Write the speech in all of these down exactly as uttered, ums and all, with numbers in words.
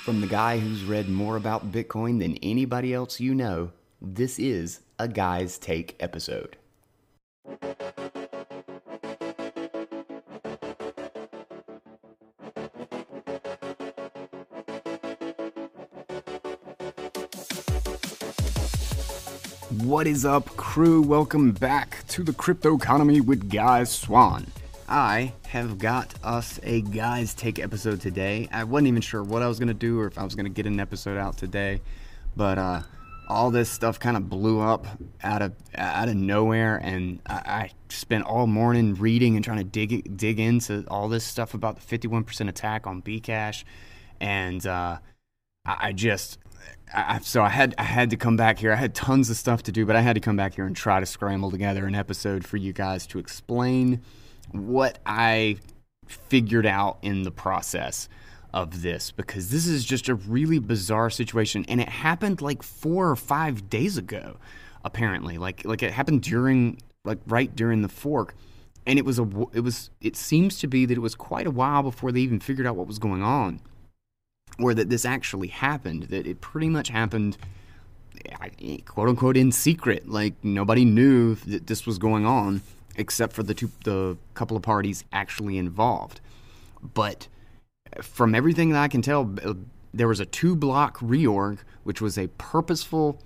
From the guy who's read more about Bitcoin than anybody else you know, this is a Guy's Take episode. What is up, crew? Welcome back to the Crypto Economy with Guy Swan. I have got us a Guy's Take episode today. I wasn't even sure what I was going to do or if I was going to get an episode out today, but uh, all this stuff kind of blew up out of out of nowhere, and I, I spent all morning reading and trying to dig dig into all this stuff about the fifty-one percent attack on Bcash, and uh, I, I just... I, so I had I had to come back here. I had tons of stuff to do, but I had to come back here and try to scramble together an episode for you guys to explain what I figured out in the process of this, because this is just a really bizarre situation, and it happened like four or five days ago, apparently. Like like it happened during like right during the fork, and it was a it was it seems to be that it was quite a while before they even figured out what was going on, or that this actually happened. That it pretty much happened, quote unquote, in secret. Like nobody knew that this was going on, except for the two, the couple of parties actually involved. But from everything that I can tell, there was a two-block reorg, which was a purposeful,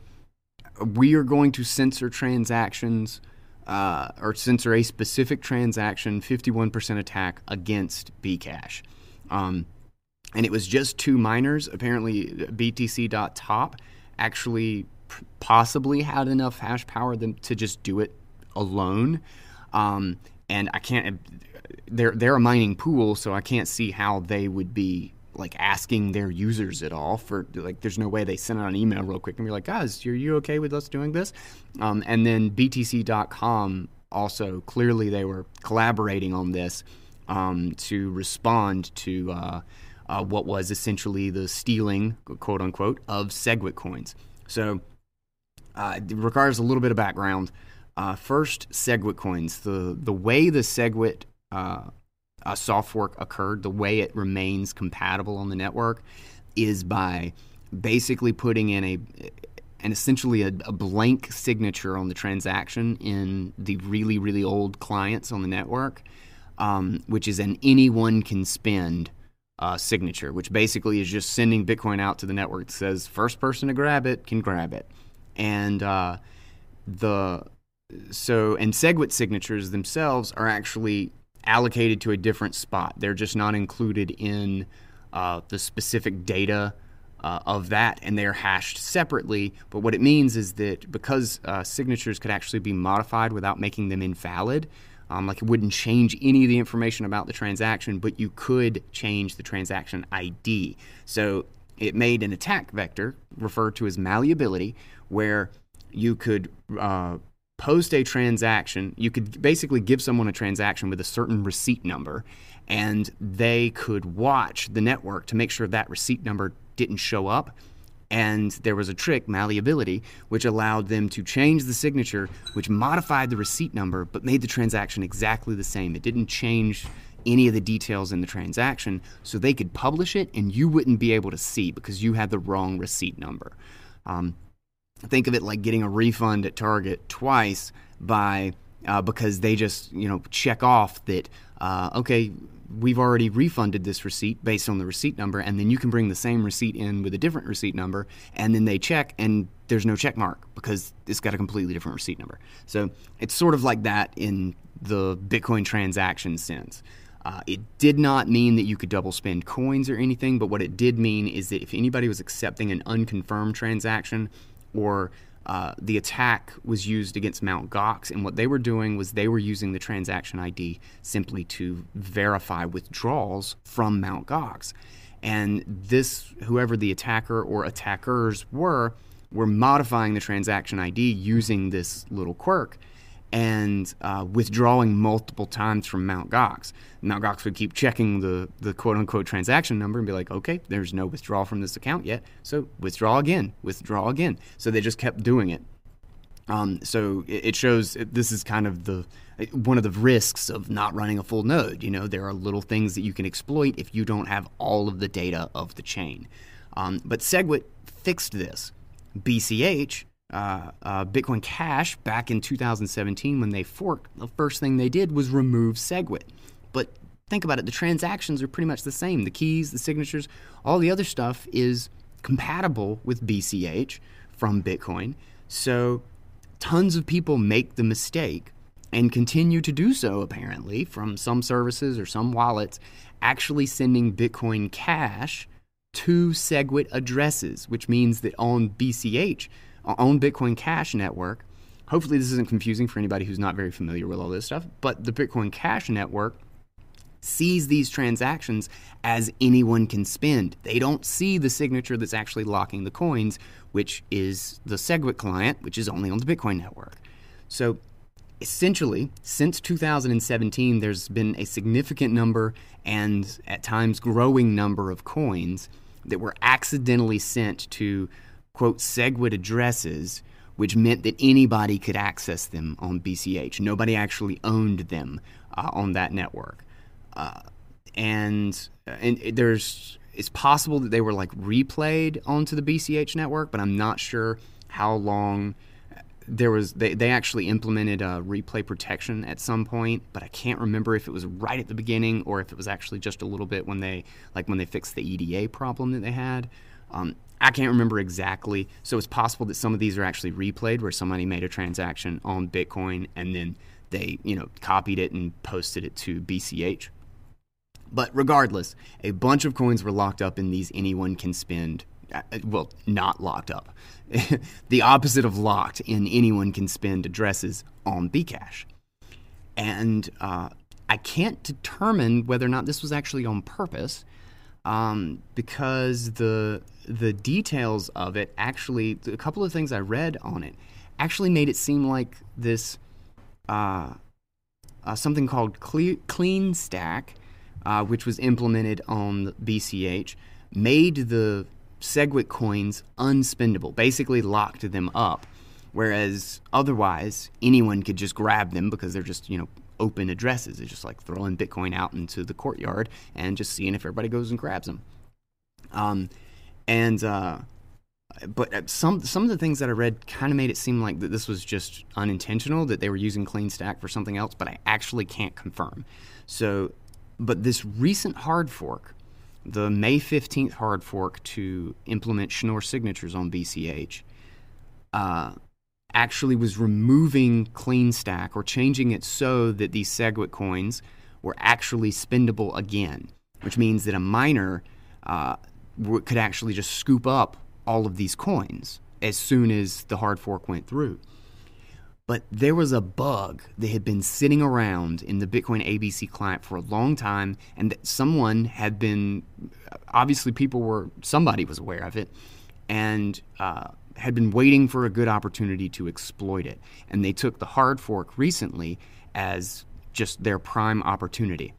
we are going to censor transactions, uh, or censor a specific transaction, fifty-one percent attack against Bcash. Um, and it was just two miners. Apparently, B T C dot top actually p- possibly had enough hash power them to just do it alone. Um, and I can't, they're, they're a mining pool, so I can't see how they would be like asking their users at all for, like, there's no way they send out an email real quick and be like, guys, are you okay with us doing this? Um, and then B T C dot com also, clearly they were collaborating on this, um, to respond to, uh, uh, what was essentially the stealing, quote unquote, of SegWit coins. So, uh, it requires a little bit of background. Uh, first, SegWit coins. The the way the SegWit uh, uh, soft fork occurred, the way it remains compatible on the network, is by basically putting in a and essentially a, a blank signature on the transaction in the really really old clients on the network, um, which is an anyone can spend uh, signature, which basically is just sending Bitcoin out to the network that says first person to grab it can grab it, and uh, the So, and SegWit signatures themselves are actually allocated to a different spot. They're just not included in uh, the specific data uh, of that, and they're hashed separately. But what it means is that because uh, signatures could actually be modified without making them invalid, um, like it wouldn't change any of the information about the transaction, but you could change the transaction I D. So it made an attack vector, referred to as malleability, where you could uh, post a transaction. You could basically give someone a transaction with a certain receipt number, and they could watch the network to make sure that receipt number didn't show up. And there was a trick, malleability, which allowed them to change the signature, which modified the receipt number, but made the transaction exactly the same. It didn't change any of the details in the transaction, so they could publish it, and you wouldn't be able to see because you had the wrong receipt number. Um, Think of it like getting a refund at Target twice by uh, because they just you know check off that uh, okay, we've already refunded this receipt based on the receipt number, and then you can bring the same receipt in with a different receipt number, and then they check and there's no check mark because it's got a completely different receipt number. So it's sort of like that in the Bitcoin transaction sense. Uh, it did not mean that you could double spend coins or anything, but what it did mean is that if anybody was accepting an unconfirmed transaction, or uh, the attack was used against Mt. Gox, and what they were doing was they were using the transaction I D simply to verify withdrawals from Mt. Gox. And this, whoever the attacker or attackers were, were modifying the transaction I D using this little quirk and uh, withdrawing multiple times from Mt. Gox. Mt. Gox would keep checking the, the quote-unquote transaction number and be like, okay, there's no withdrawal from this account yet, so withdraw again, withdraw again. So they just kept doing it. Um, so it, it shows this is kind of the one of the risks of not running a full node. You know, there are little things that you can exploit if you don't have all of the data of the chain. Um, but SegWit fixed this. B C H, uh, uh, Bitcoin Cash, back in two thousand seventeen when they forked, the first thing they did was remove SegWit. But think about it, the transactions are pretty much the same. The keys, the signatures, all the other stuff is compatible with B C H from Bitcoin. So tons of people make the mistake and continue to do so, apparently, from some services or some wallets, actually sending Bitcoin Cash to SegWit addresses, which means that on B C H, on Bitcoin Cash network, hopefully this isn't confusing for anybody who's not very familiar with all this stuff, but the Bitcoin Cash network sees these transactions as anyone can spend. They don't see the signature that's actually locking the coins, which is the SegWit client, which is only on the Bitcoin network. So essentially, since two thousand seventeen, there's been a significant number and at times growing number of coins that were accidentally sent to, quote, SegWit addresses, which meant that anybody could access them on B C H. Nobody actually owned them uh, on that network. Uh, and and there's it's possible that they were like replayed onto the B C H network, but I'm not sure how long. There was they, they actually implemented a replay protection at some point, but I can't remember if it was right at the beginning or if it was actually just a little bit when they like when they fixed the E D A problem that they had. Um, I can't remember exactly. So it's possible that some of these are actually replayed, where somebody made a transaction on Bitcoin and then they you know copied it and posted it to B C H. But regardless, a bunch of coins were locked up in these anyone can spend. Well, not locked up. The opposite of locked in anyone can spend addresses on Bcash. And uh, I can't determine whether or not this was actually on purpose, um, because the the details of it actually, a couple of things I read on it, actually made it seem like this uh, uh, something called Cle- Clean Stack, uh, which was implemented on B C H, made the SegWit coins unspendable, basically locked them up, whereas otherwise anyone could just grab them because they're just, you know, open addresses. It's just like throwing Bitcoin out into the courtyard and just seeing if everybody goes and grabs them. Um, and uh, but some some of the things that I read kind of made it seem like that this was just unintentional, that they were using Clean Stack for something else, but I actually can't confirm. So, but this recent hard fork, the May fifteenth hard fork to implement Schnorr signatures on B C H, uh, actually was removing Clean Stack, or changing it so that these SegWit coins were actually spendable again, which means that a miner uh, w- could actually just scoop up all of these coins as soon as the hard fork went through. But there was a bug that had been sitting around in the Bitcoin A B C client for a long time, and that someone had been, obviously people were, somebody was aware of it, and uh, had been waiting for a good opportunity to exploit it. And they took the hard fork recently as just their prime opportunity.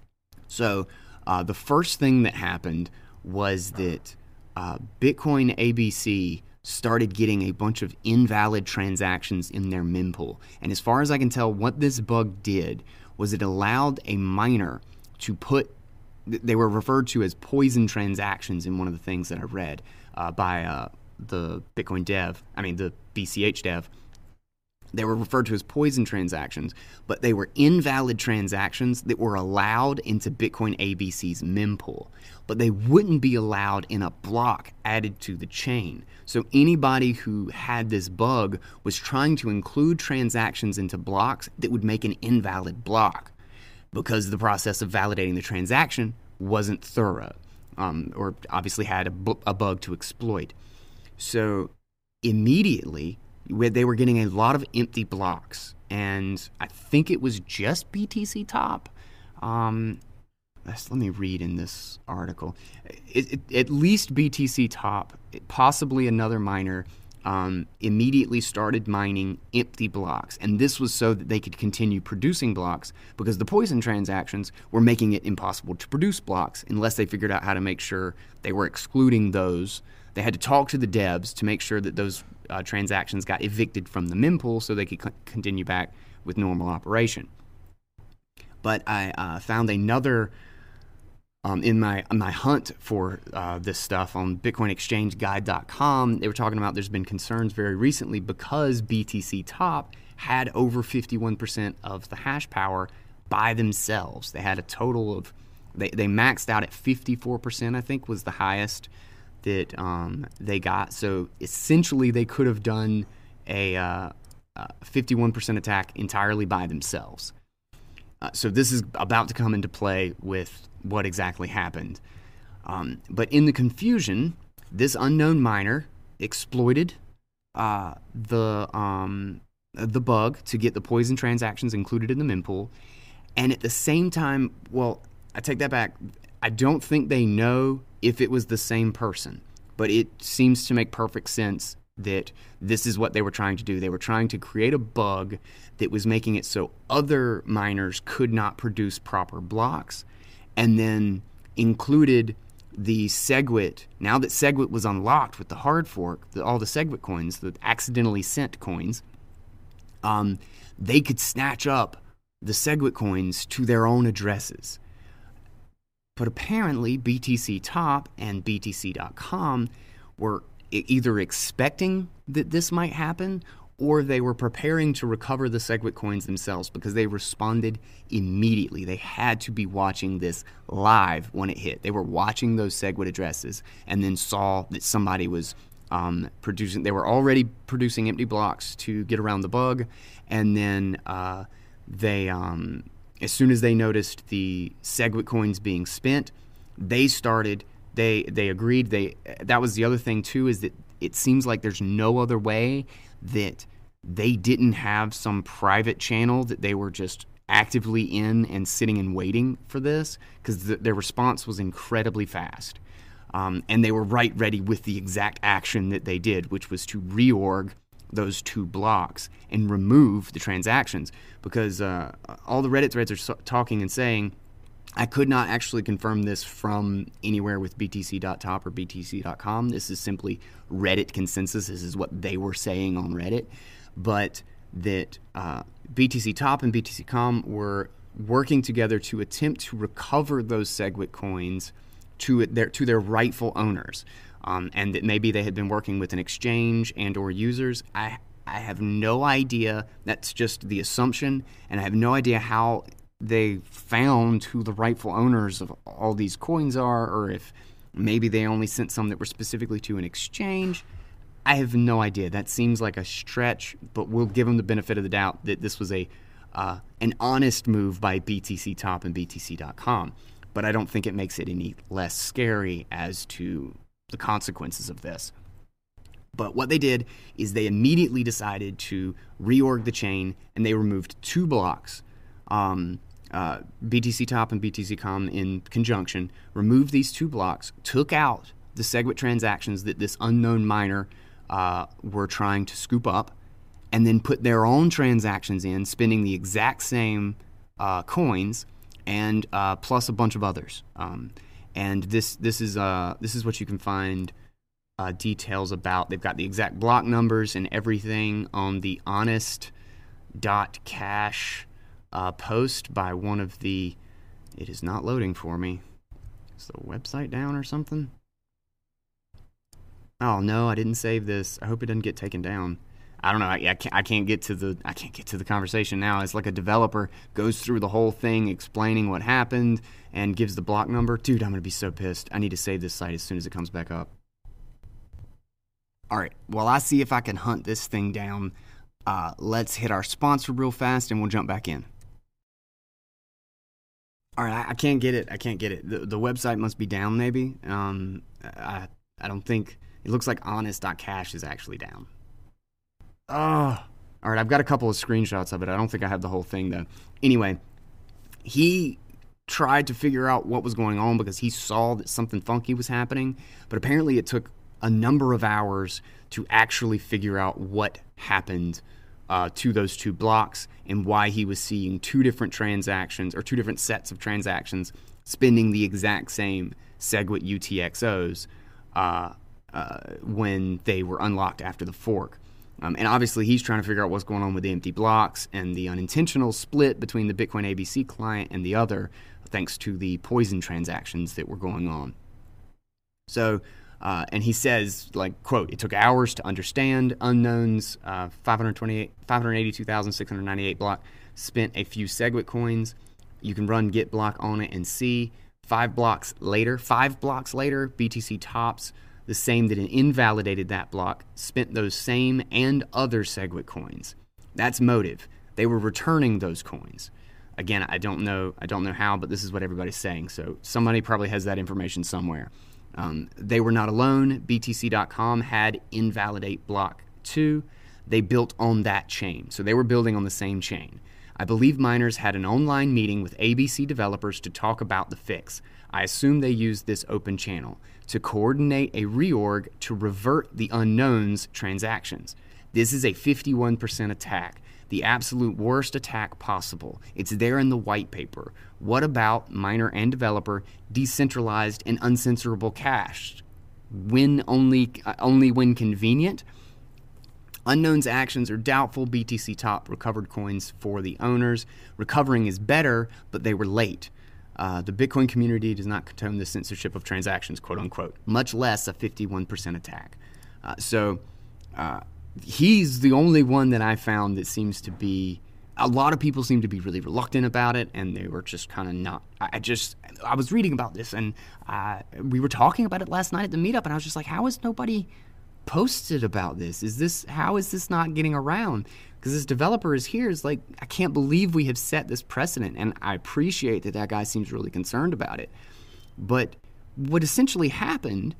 So uh, the first thing that happened was that uh, Bitcoin A B C started getting a bunch of invalid transactions in their mempool. And as far as I can tell, what this bug did was it allowed a miner to put, they were referred to as poison transactions in one of the things that I read uh, by uh, the Bitcoin dev, I mean the B C H dev. They were referred to as poison transactions, but they were invalid transactions that were allowed into Bitcoin A B C's mempool, but they wouldn't be allowed in a block added to the chain. So anybody who had this bug was trying to include transactions into blocks that would make an invalid block, because the process of validating the transaction wasn't thorough, um, or obviously had a, bu- a bug to exploit. So immediately, they were getting a lot of empty blocks, and I think it was just B T C Top. Um, let me read in this article. It, it, at least B T C Top, possibly another miner, um, immediately started mining empty blocks, and this was so that they could continue producing blocks, because the poison transactions were making it impossible to produce blocks unless they figured out how to make sure they were excluding those. They had to talk to the devs to make sure that those uh, transactions got evicted from the mempool so they could c- continue back with normal operation. But I uh, found another Um, in my my hunt for uh, this stuff on Bitcoin Exchange Guide dot com, they were talking about there's been concerns very recently because B T C Top had over fifty-one percent of the hash power by themselves. They had a total of, they, they maxed out at fifty-four percent, I think was the highest that um, they got. So essentially they could have done a uh, uh, fifty-one percent attack entirely by themselves. Uh, so this is about to come into play with what exactly happened. Um, but in the confusion, this unknown miner exploited uh, the um, the bug to get the poison transactions included in the mempool. And at the same time, well, I take that back. I don't think they know if it was the same person, but it seems to make perfect sense that this is what they were trying to do. They were trying to create a bug that was making it so other miners could not produce proper blocks, and then included the SegWit. Now that SegWit was unlocked with the hard fork, the, all the SegWit coins, the accidentally sent coins, um, they could snatch up the SegWit coins to their own addresses. But apparently B T C Top and B T C dot com were either expecting that this might happen, or they were preparing to recover the SegWit coins themselves, because they responded immediately. They had to be watching this live when it hit. They were watching those SegWit addresses and then saw that somebody was um, producing. They were already producing empty blocks to get around the bug, and then uh, they, um, as soon as they noticed the SegWit coins being spent, they started. They they agreed. They that was the other thing too, is that it seems like there's no other way that they didn't have some private channel that they were just actively in and sitting and waiting for this, because the, their response was incredibly fast. Um, and they were right ready with the exact action that they did, which was to reorg those two blocks and remove the transactions, because uh, all the Reddit threads are so- talking and saying, I could not actually confirm this from anywhere with B T C dot top or B T C dot com. This is simply Reddit consensus. This is what they were saying on Reddit. But that uh, B T C Top and B T C dot com were working together to attempt to recover those SegWit coins to their to their rightful owners, um, and that maybe they had been working with an exchange and or users. I I have no idea. That's just the assumption, and I have no idea how they found who the rightful owners of all these coins are, or if maybe they only sent some that were specifically to an exchange. I have no idea. That seems like a stretch, but we'll give them the benefit of the doubt that this was a uh, an honest move by B T C Top and B T C dot com. But I don't think it makes it any less scary as to the consequences of this. But what they did is they immediately decided to reorg the chain, and they removed two blocks. Um, uh, B T C Top and B T C dot com in conjunction removed these two blocks, took out the SegWit transactions that this unknown miner uh, were trying to scoop up, and then put their own transactions in, spending the exact same uh, coins, and uh, plus a bunch of others. Um, and this this is uh, this is what you can find uh, details about. They've got the exact block numbers and everything on the honest dot cash uh, post by one of the. It is not loading for me. Is the website down or something? Oh no, I didn't save this. I hope it doesn't get taken down. I don't know. I, I can't. I can't get to the. I can't get to the conversation now. It's like a developer goes through the whole thing, explaining what happened, and gives the block number. Dude, I'm gonna be so pissed. I need to save this site as soon as it comes back up. All right. While I see if I can hunt this thing down, uh, let's hit our sponsor real fast, and we'll jump back in. All right. I, I can't get it. I can't get it. The the website must be down. Maybe. Um. I I don't think. It looks like honest dot cash is actually down. Oh, all right. I've got a couple of screenshots of it. I don't think I have the whole thing, though. Anyway, he tried to figure out what was going on because he saw that something funky was happening, but apparently it took a number of hours to actually figure out what happened uh, to those two blocks and why he was seeing two different transactions or two different sets of transactions spending the exact same SegWit U T X Os uh, uh, when they were unlocked after the fork. Um, and obviously, he's trying to figure out what's going on with the empty blocks and the unintentional split between the Bitcoin A B C client and the other, thanks to the poison transactions that were going on. So, uh, and he says, like, quote, "It took hours to understand unknowns, uh, five hundred eighty-two thousand six hundred ninety-eight block, spent a few SegWit coins. You can run git block on it and see five blocks later, five blocks later, B T C tops the same that invalidated that block, spent those same and other SegWit coins. That's motive. They were returning those coins. Again, I don't know, I don't know how, but this is what everybody's saying. So somebody probably has that information somewhere. Um, they were not alone. B T C dot com had invalidate block two. They built on that chain. So they were building on the same chain. I believe miners had an online meeting with A B C developers to talk about the fix. I assume they used this open channel to coordinate a reorg to revert the unknowns transactions. This is a fifty-one percent attack, the absolute worst attack possible. It's there in the white paper. What about miner and developer decentralized and uncensorable cash? When only, uh, only when convenient? Unknown's actions are doubtful. B T C top recovered coins for the owners. Recovering is better, but they were late. Uh, the Bitcoin community does not condone the censorship of transactions, quote unquote, much less a fifty-one percent attack. Uh, so uh, he's the only one that I found that seems to be, a lot of people seem to be really reluctant about it, and they were just kind of not, I, I just, I was reading about this, and uh, we were talking about it last night at the meetup, and I was just like, how is nobody posted about this? Is this, how is this not getting around? Because this developer is here, is like, I can't believe we have set this precedent, and I appreciate that that guy seems really concerned about it. But what essentially happened,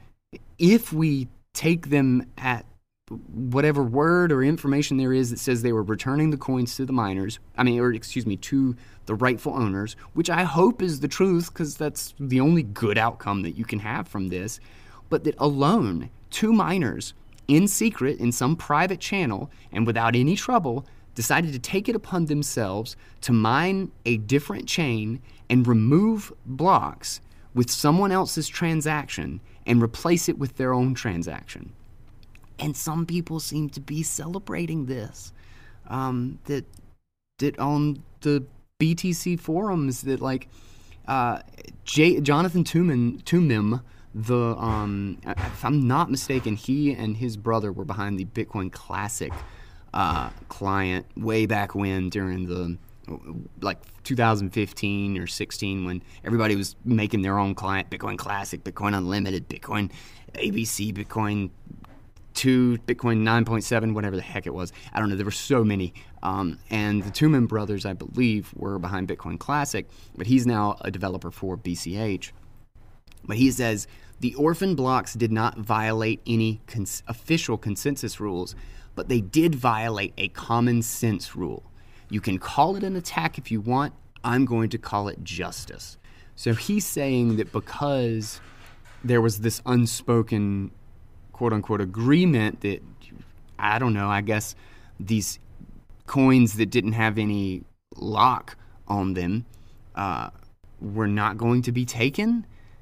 if we take them at whatever word or information there is that says they were returning the coins to the miners, I mean, or excuse me, to the rightful owners, which I hope is the truth, because that's the only good outcome that you can have from this, but that alone, two miners in secret in some private channel and without any trouble decided to take it upon themselves to mine a different chain and remove blocks with someone else's transaction and replace it with their own transaction. And some people seem to be celebrating this. Um, that that on the B T C forums, that like uh, J- Jonathan Tumim, Tumim The um, if I'm not mistaken, he and his brother were behind the Bitcoin Classic uh, client way back when, during the like two thousand fifteen or sixteen, when everybody was making their own client, Bitcoin Classic, Bitcoin Unlimited, Bitcoin A B C, Bitcoin two, Bitcoin nine point seven, whatever the heck it was. I don't know. There were so many. Um, and the Tumim brothers, I believe, were behind Bitcoin Classic, but he's now a developer for B C H. But he says, the orphan blocks did not violate any cons- official consensus rules, but they did violate a common sense rule. You can call it an attack if you want. I'm going to call it justice. So he's saying that because there was this unspoken, quote-unquote, agreement that, I don't know, I guess these coins that didn't have any lock on them uh, were not going to be taken.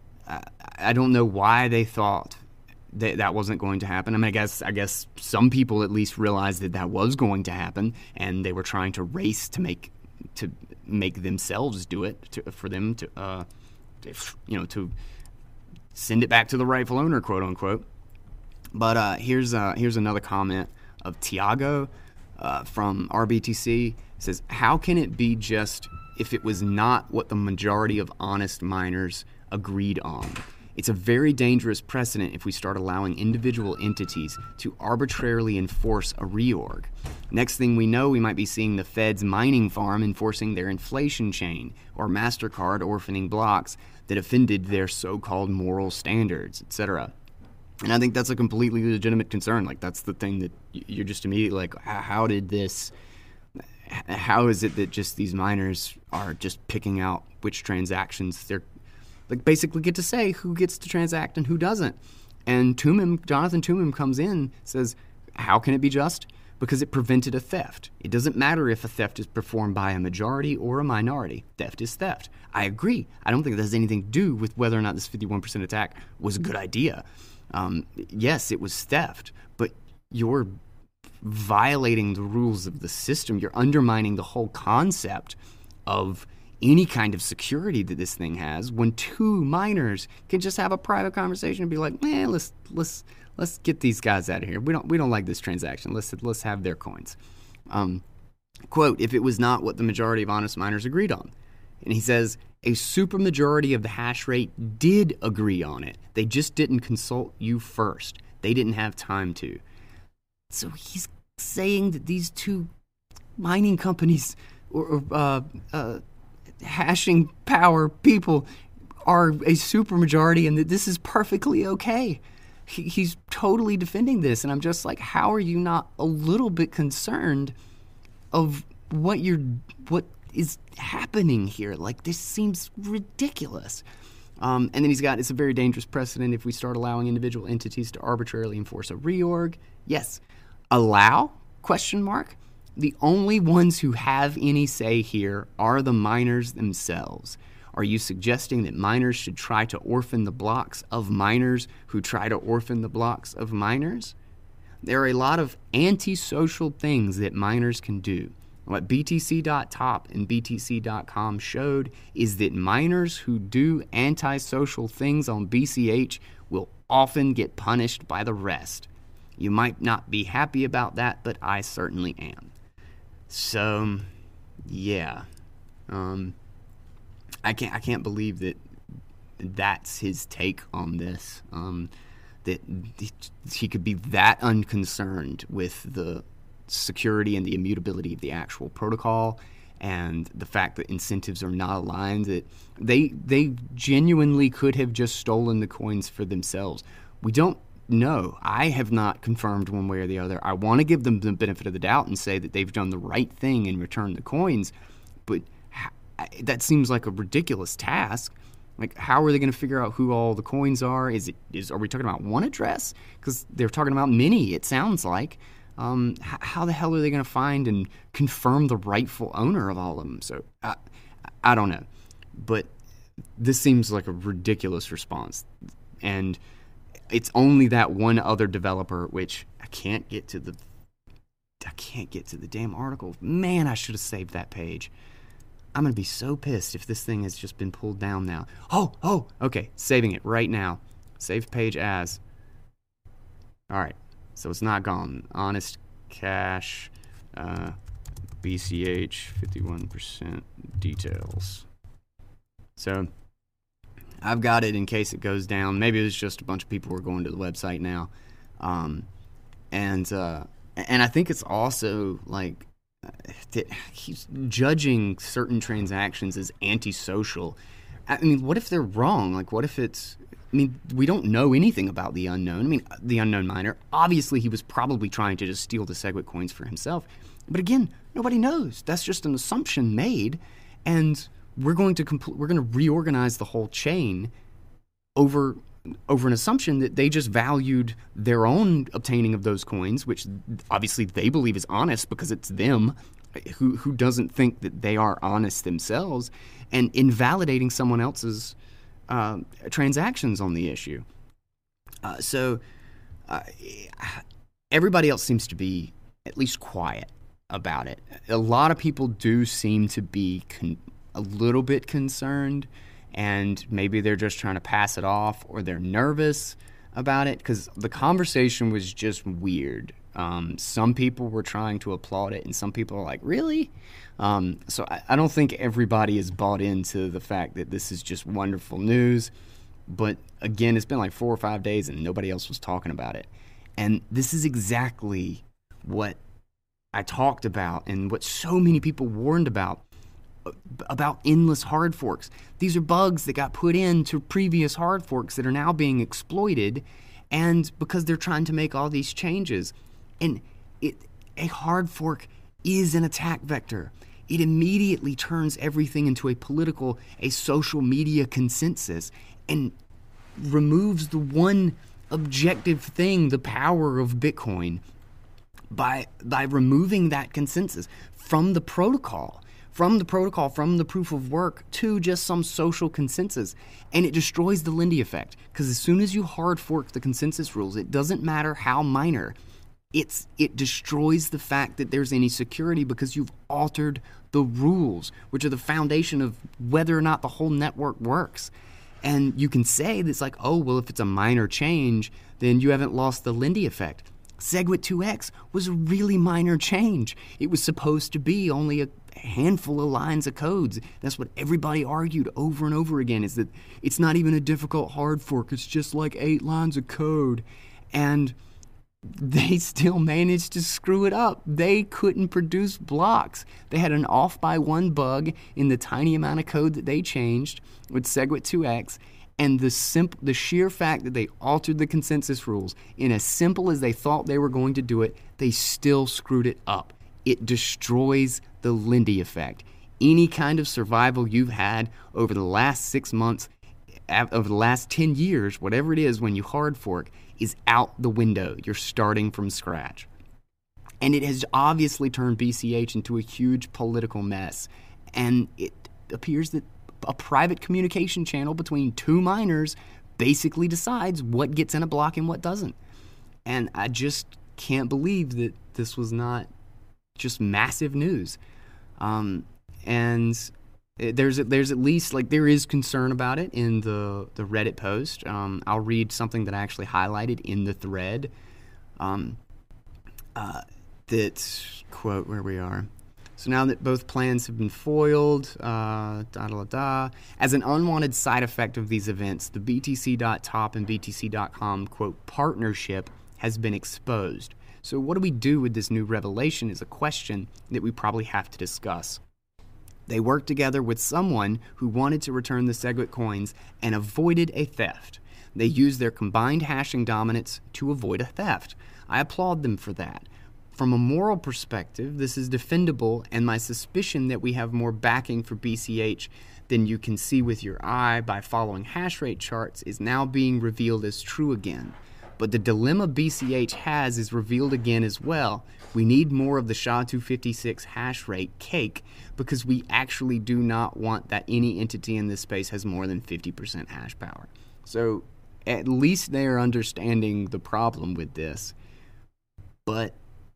I don't know why they thought that that wasn't going to happen. I mean, I guess I guess some people at least realized that that was going to happen, and they were trying to race to make to make themselves do it to, for them to, uh, you know, to send it back to the rightful owner, quote unquote. But uh, here's uh, here's another comment of Tiago uh, from R B T C. It says, "How can it be just if it was not what the majority of honest miners agreed on? It's a very dangerous precedent if we start allowing individual entities to arbitrarily enforce a reorg. Next thing we know, we might be seeing the Fed's mining farm enforcing their inflation chain, or MasterCard orphaning blocks that offended their so-called moral standards, et cetera" And I think that's a completely legitimate concern. Like, that's the thing that you're just immediately like, how did this, how is it that just these miners are just picking out which transactions they're, like, basically get to say who gets to transact and who doesn't? And Tumim, Jonathan Tumim comes in, says, how can it be just? Because it prevented a theft. It doesn't matter if a theft is performed by a majority or a minority. Theft is theft. I agree. I don't think that has anything to do with whether or not this fifty-one percent attack was a good idea. Um, yes, it was theft, but your violating the rules of the system. You're undermining the whole concept of any kind of security that this thing has when two miners can just have a private conversation and be like, man, let's let's let's get these guys out of here. We don't we don't like this transaction. Let's let's have their coins. Um, quote, if it was not what the majority of honest miners agreed on. And he says, a supermajority of the hash rate did agree on it. They just didn't consult you first. They didn't have time to. So he's saying that these two mining companies or, or uh, uh, hashing power people are a supermajority and that this is perfectly okay. He, he's totally defending this. And I'm just like, how are you not a little bit concerned of what you're, what is happening here? Like, this seems ridiculous. Um, and then he's got, it's a very dangerous precedent if we start allowing individual entities to arbitrarily enforce a reorg. Yes. Allow? Question mark. The only ones who have any say here are the miners themselves. Are you suggesting that miners should try to orphan the blocks of miners who try to orphan the blocks of miners? There are a lot of antisocial things that miners can do. What B T C dot top and B T C dot com showed is that miners who do antisocial things on B C H will often get punished by the rest. You might not be happy about that, but I certainly am. So, yeah. Um, I can't I can't believe that that's his take on this. Um, that he could be that unconcerned with the security and the immutability of the actual protocol and the fact that incentives are not aligned, that they they genuinely could have just stolen the coins for themselves. We don't know. I have not confirmed one way or the other. I want to give them the benefit of the doubt and say that they've done the right thing and returned the coins, but that seems like a ridiculous task. Like, how are they going to figure out who all the coins are? Is it is are we talking about one address? Because they're talking about many, it sounds like. Um, how the hell are they going to find and confirm the rightful owner of all of them? So I, I don't know, but this seems like a ridiculous response, and it's only that one other developer, which I can't get to the, I can't get to the damn article. Man, I should have saved that page. I'm gonna be so pissed if this thing has just been pulled down now. Oh, oh, okay, saving it right now. Save page as. All right. So it's not gone. Honest cash, uh, B C H, fifty-one percent details. So I've got it in case it goes down. Maybe it's just a bunch of people who are going to the website now. Um, and uh, and I think it's also like that he's judging certain transactions as antisocial. I mean, what if they're wrong? Like, what if it's... I mean, we don't know anything about the unknown. I mean, the unknown miner, obviously he was probably trying to just steal the SegWit coins for himself. But again, nobody knows. That's just an assumption made. And we're going to compl- we're going to reorganize the whole chain over over an assumption that they just valued their own obtaining of those coins, which obviously they believe is honest because it's them. Who who doesn't think that they are honest themselves, and invalidating someone else's Uh, transactions on the issue. Uh, so uh, everybody else seems to be at least quiet about it. A lot of people do seem to be con- a little bit concerned, and maybe they're just trying to pass it off, or they're nervous about it, because the conversation was just weird. Um, some people were trying to applaud it, and some people are like, really? Um, so I, I don't think everybody is bought into the fact that this is just wonderful news. But again, it's been like four or five days and nobody else was talking about it. And this is exactly what I talked about and what so many people warned about, about endless hard forks. These are bugs that got put into previous hard forks that are now being exploited, and because they're trying to make all these changes. And it, a hard fork is an attack vector. It immediately turns everything into a political, a social media consensus, and removes the one objective thing, the power of Bitcoin, by by removing that consensus from the protocol, from the protocol, from the proof of work to just some social consensus. And it destroys the Lindy effect, because as soon as you hard fork the consensus rules, it doesn't matter how minor, It's it destroys the fact that there's any security because you've altered the rules, which are the foundation of whether or not the whole network works. And you can say that's like, oh, well, if it's a minor change, then you haven't lost the Lindy effect. SegWit two X was a really minor change. It was supposed to be only a handful of lines of codes. That's what everybody argued over and over again, is that it's not even a difficult hard fork. It's just like eight lines of code. And they still managed to screw it up. They couldn't produce blocks. They had an off by one bug in the tiny amount of code that they changed with SegWit two X, and the simple, the sheer fact that they altered the consensus rules in as simple as they thought they were going to do it, they still screwed it up. It destroys the Lindy effect. Any kind of survival you've had over the last six months, over the last ten years, whatever it is when you hard fork, is out the window. You're starting from scratch. And it has obviously turned B C H into a huge political mess. And it appears that a private communication channel between two miners basically decides what gets in a block and what doesn't. And I just can't believe that this was not just massive news. Um, and There's there's at least, like, there is concern about it in the, the Reddit post. Um, I'll read something that I actually highlighted in the thread. Um, uh, that, quote, where we are. So now that both plans have been foiled, uh, da da da, as an unwanted side effect of these events, the B T C dot top and B T C dot com, quote, partnership has been exposed. So what do we do with this new revelation is a question that we probably have to discuss. They worked together with someone who wanted to return the SegWit coins and avoided a theft. They used their combined hashing dominance to avoid a theft. I applaud them for that. From a moral perspective, this is defendable, and my suspicion that we have more backing for B C H than you can see with your eye by following hash rate charts is now being revealed as true again. But the dilemma B C H has is revealed again as well. We need more of the S H A two fifty-six hash rate cake because we actually do not want that any entity in this space has more than fifty percent hash power. So at least they are understanding the problem with this. But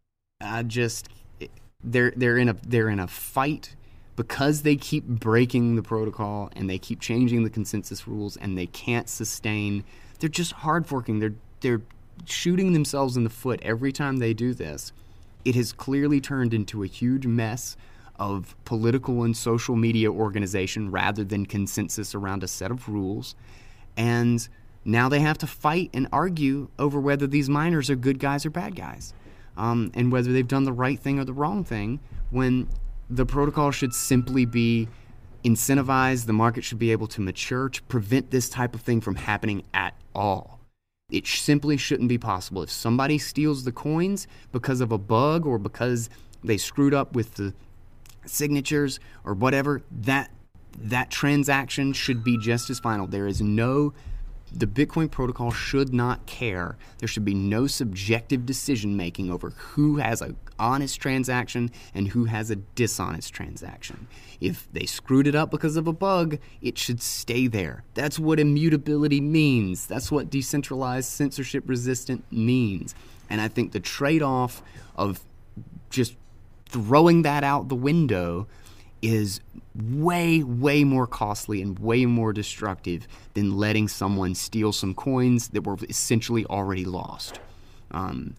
I just they're they're in a they're in a fight because they keep breaking the protocol and they keep changing the consensus rules and they can't sustain. They're just hard forking. They're They're shooting themselves in the foot every time they do this. It has clearly turned into a huge mess of political and social media organization rather than consensus around a set of rules. And now they have to fight and argue over whether these miners are good guys or bad guys, um, and whether they've done the right thing or the wrong thing, when the protocol should simply be incentivized. The market should be able to mature to prevent this type of thing from happening at all. It simply shouldn't be possible. If somebody steals the coins because of a bug or because they screwed up with the signatures or whatever, that that transaction should be just as final. There is no, the Bitcoin protocol should not care. There should be no subjective decision making over who has an honest transaction and who has a dishonest transaction. If they screwed it up because of a bug, it should stay there. That's what immutability means. That's what decentralized, censorship resistant means. And I think the trade-off of just throwing that out the window is way, way more costly and way more destructive than letting someone steal some coins that were essentially already lost. Um,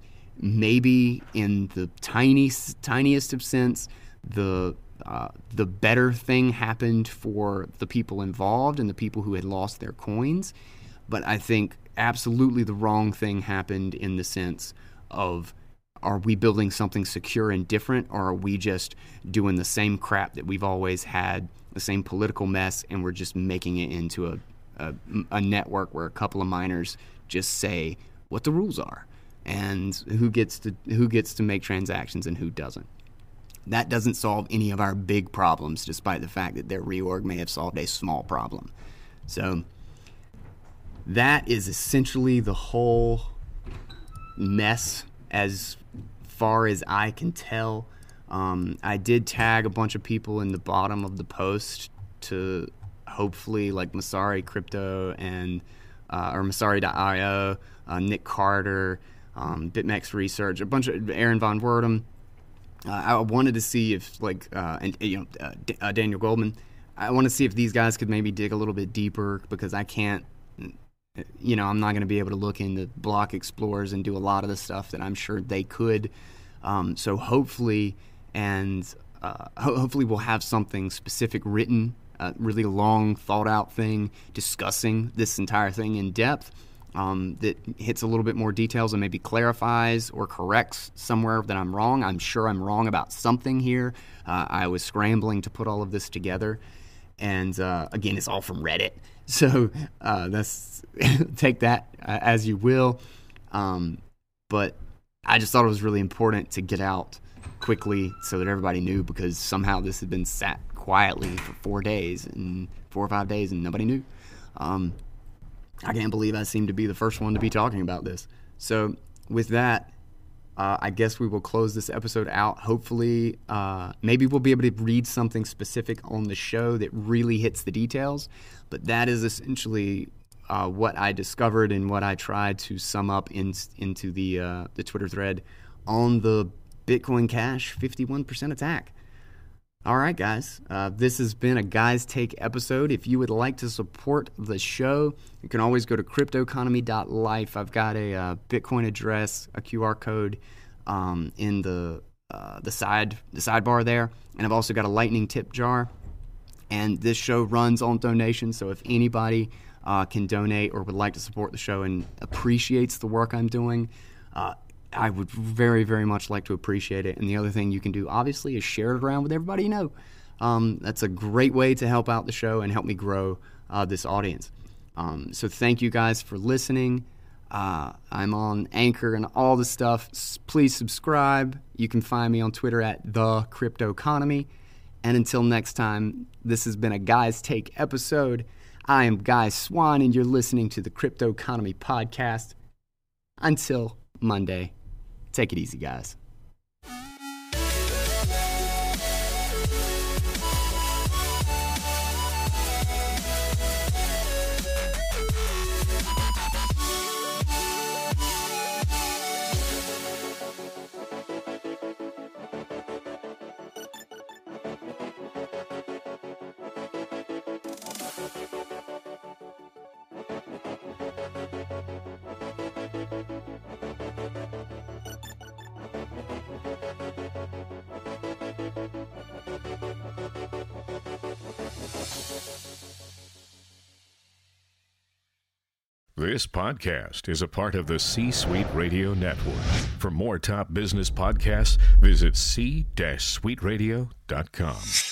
maybe in the tiniest, tiniest of sense, the uh, the better thing happened for the people involved and the people who had lost their coins. But I think absolutely the wrong thing happened in the sense of, are we building something secure and different, or are we just doing the same crap that we've always had, the same political mess, and we're just making it into a, a, a network where a couple of miners just say what the rules are and who gets to who gets to make transactions and who doesn't. That doesn't solve any of our big problems, despite the fact that their reorg may have solved a small problem. So that is essentially the whole mess as far as I can tell. Um, I did tag a bunch of people in the bottom of the post to hopefully, like Masari Crypto and uh, or Masari dot io, uh, Nick Carter, um, BitMEX Research, a bunch of Aaron Von Wertham. Uh, I wanted to see if, like, uh, and you know, uh, D- uh, Daniel Goldman. I want to see if these guys could maybe dig a little bit deeper, because I can't. You know, I'm not going to be able to look into block explorers and do a lot of the stuff that I'm sure they could. Um, so hopefully, and uh, ho- hopefully we'll have something specific written, a really long, thought-out thing discussing this entire thing in depth, um, that hits a little bit more details and maybe clarifies or corrects somewhere that I'm wrong. I'm sure I'm wrong about something here. Uh, I was scrambling to put all of this together. And uh, again, it's all from Reddit, so uh, that's take that uh, as you will. Um, but I just thought it was really important to get out quickly so that everybody knew, because somehow this had been sat quietly for four days and four or five days, and nobody knew. Um, I can't believe I seem to be the first one to be talking about this. So with that, Uh, I guess we will close this episode out. Hopefully, uh, maybe we'll be able to read something specific on the show that really hits the details. But that is essentially uh, what I discovered and what I tried to sum up in, into the uh, the Twitter thread on the Bitcoin Cash fifty-one percent attack. All right, guys. Uh, this has been a Guys Take episode. If you would like to support the show, you can always go to cryptoeconomy dot life. I've got a uh, Bitcoin address, a Q R code um, in the uh, the side the sidebar there, and I've also got a Lightning tip jar. And this show runs on donations, so if anybody uh, can donate or would like to support the show and appreciates the work I'm doing, uh, I would very, very much like to appreciate it. And the other thing you can do, obviously, is share it around with everybody you know. Um, that's a great way to help out the show and help me grow uh, this audience. Um, so thank you guys for listening. Uh, I'm on Anchor and all the stuff. S- please subscribe. You can find me on Twitter at The Cryptoeconomy. And until next time, this has been a Guys Take episode. I am Guy Swan, and you're listening to the Cryptoeconomy Podcast. Until Monday. Take it easy, guys. This podcast is a part of the C-Suite Radio Network. For more top business podcasts, visit c suite radio dot com.